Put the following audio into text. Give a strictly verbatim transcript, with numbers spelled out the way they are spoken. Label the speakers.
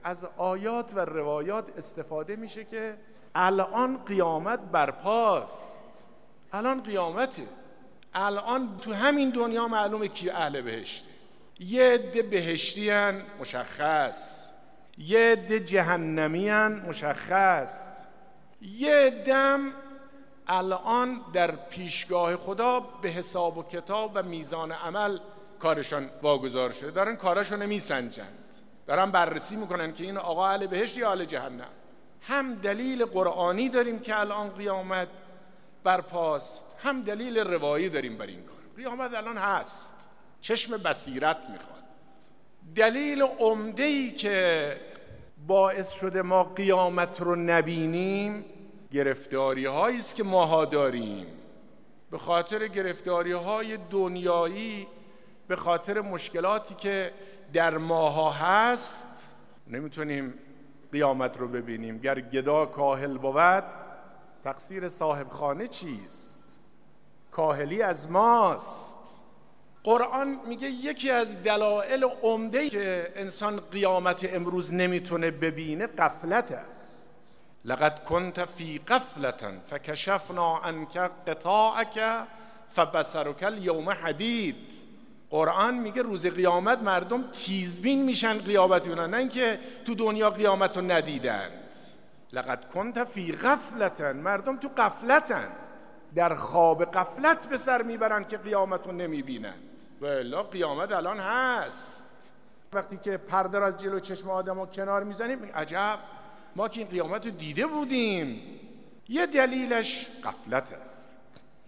Speaker 1: از آیات و روایات استفاده میشه که الان قیامت برپاست، الان قیامته، الان تو همین دنیا معلومه کی اهل بهشته. یه عده بهشتیان مشخص، یه عده جهنمیان مشخص، یه عده‌ام الان در پیشگاه خدا به حساب و کتاب و میزان عمل کارشان واگذار شده، دارن کاراشون میسنجند، دارن بررسی میکنن که این آقا اهل بهشت یا اهل جهنم. هم دلیل قرآنی داریم که الان قیامت برپاست، هم دلیل روایی داریم بر این کار. قیامت الان هست، چشم بصیرت میخواد. دلیل عمده‌ای که باعث شده ما قیامت رو نبینیم گرفتاری هایی است که ماها داریم، به خاطر گرفتاری های دنیایی، به خاطر مشکلاتی که در ماها هست نمیتونیم قیامت رو ببینیم. گر گدا کاهل بود تقصیر صاحب خانه چیست؟ کاهلی از ماست. قرآن میگه یکی از دلایل عمده‌ای که انسان قیامت امروز نمیتونه ببینه غفلت است. لقد كنت في غفلة فكشفنا عنك غطاءك فبصرك اليوم حدید. قرآن میگه روز قیامت مردم تیزبین میشن قیامت ببینن، نه اینکه تو دنیا قیامت رو ندیدند. لقد كنت في غفلة، مردم تو غفلتند، در خواب غفلت به سر میبرن که قیامت رو نمیبینند. و الا قیامت الان هست. وقتی که پرده را از جلو چشم آدم رو کنار میزنیم عجب ما که این قیامت رو دیده بودیم. یه دلیلش غفلت است.